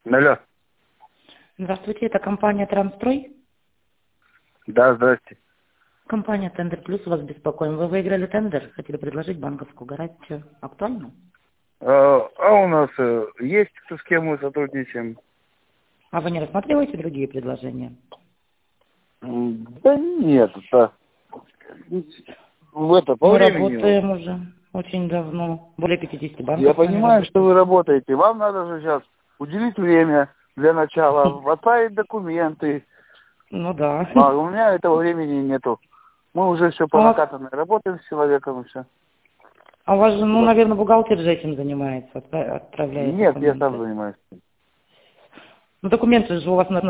Алло. Здравствуйте, это компания «Трансстрой». Да, здрасте. Компания «Тендер Плюс» вас беспокоим. Вы выиграли тендер, хотели предложить банковскую гарантию. Актуально? У нас есть, с кем мы сотрудничаем? А вы не рассматриваете другие предложения? Да нет, по Мы времени. работаем уже очень давно. Более 50 Я банков с нами понимаю, что работают. вы работаете. Вам надо же сейчас уделить время для начала, отправить документы. Ну да. А у меня этого времени нету. Мы уже все по накатанной работаем с человеком и все. А у вас же, наверное, бухгалтер же этим занимается, отправляет Нет, я сам документы. занимаюсь. Ну, документы же у вас